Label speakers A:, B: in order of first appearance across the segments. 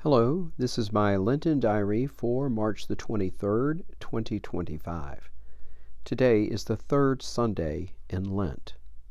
A: Hello, this is my Lenten diary for March the 23rd, 2025. Today is the third Sunday in Lent.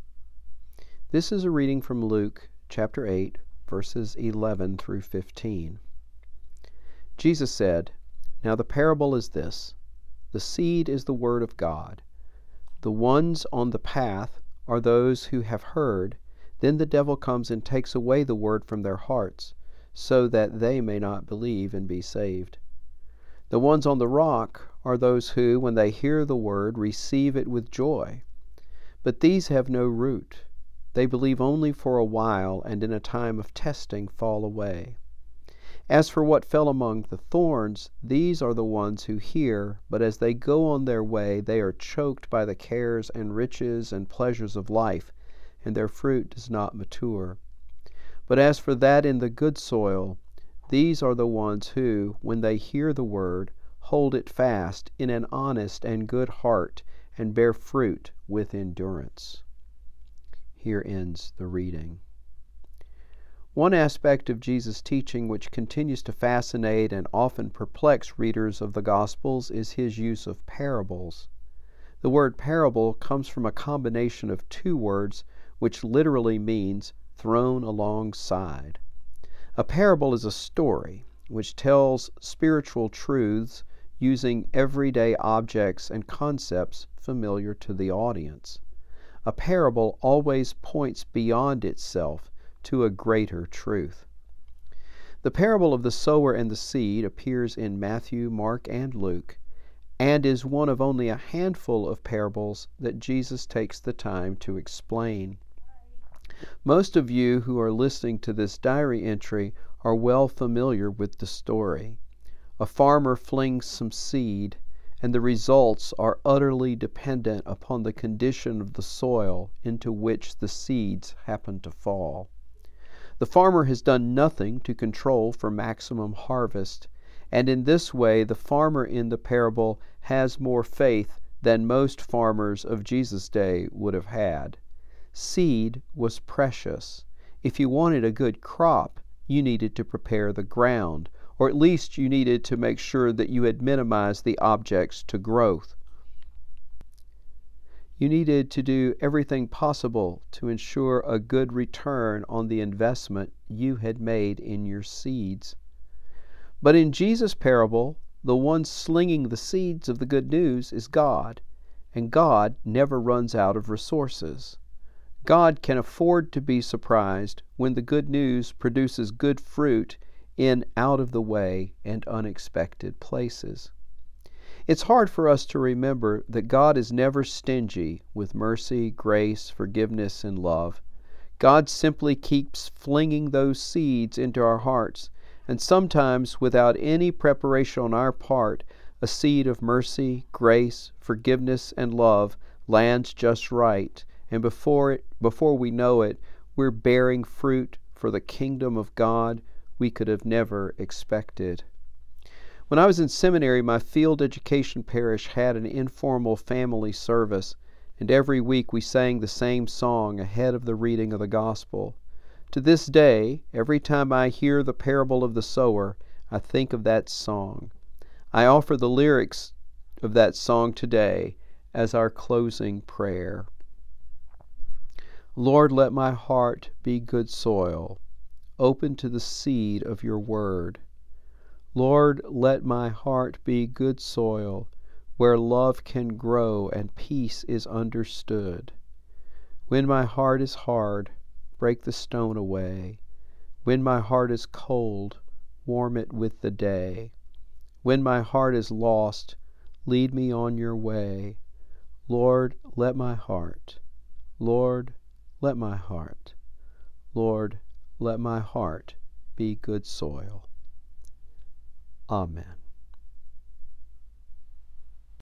A: This is a reading from Luke chapter 8, verses 11 through 15. Jesus said, "Now the parable is this. The seed is the word of God. The ones on the path are those who have heard. Then the devil comes and takes away the word from their hearts, so that they may not believe and be saved. The ones on the rock are those who, when they hear the word, receive it with joy. But these have no root. They believe only for a while, and in a time of testing fall away. As for what fell among the thorns, these are the ones who hear, but as they go on their way, they are choked by the cares and riches and pleasures of life, and their fruit does not mature. But as for that in the good soil, these are the ones who, when they hear the word, hold it fast in an honest and good heart, and bear fruit with endurance." Here ends the reading. One aspect of Jesus' teaching which continues to fascinate and often perplex readers of the Gospels is his use of parables. The word parable comes from a combination of two words which literally means thrown alongside. A parable is a story which tells spiritual truths using everyday objects and concepts familiar to the audience. A parable always points beyond itself to a greater truth. The parable of the sower and the seed appears in Matthew, Mark, and Luke, and is one of only a handful of parables that Jesus takes the time to explain. Most of you who are listening to this diary entry are well familiar with the story. A farmer flings some seed, and the results are utterly dependent upon the condition of the soil into which the seeds happen to fall. The farmer has done nothing to control for maximum harvest, and in this way the farmer in the parable has more faith than most farmers of Jesus' day would have had. Seed was precious. If you wanted a good crop, you needed to prepare the ground, or at least you needed to make sure that you had minimized the objects to growth. You needed to do everything possible to ensure a good return on the investment you had made in your seeds. But in Jesus' parable, the one slinging the seeds of the good news is God, and God never runs out of resources. God can afford to be surprised when the good news produces good fruit in out-of-the-way and unexpected places. It's hard for us to remember that God is never stingy with mercy, grace, forgiveness, and love. God simply keeps flinging those seeds into our hearts, and sometimes without any preparation on our part, a seed of mercy, grace, forgiveness, and love lands just right, and before we know it, we're bearing fruit for the kingdom of God we could have never expected. When I was in seminary, my field education parish had an informal family service, and every week we sang the same song ahead of the reading of the gospel. To this day, every time I hear the parable of the sower, I think of that song. I offer the lyrics of that song today as our closing prayer. Lord, let my heart be good soil, open to the seed of your word. Lord, let my heart be good soil, where love can grow and peace is understood. When my heart is hard, break the stone away. When my heart is cold, warm it with the day. When my heart is lost, lead me on your way. Lord, let my heart. Lord, let my heart. Lord, let my heart be good soil. Amen.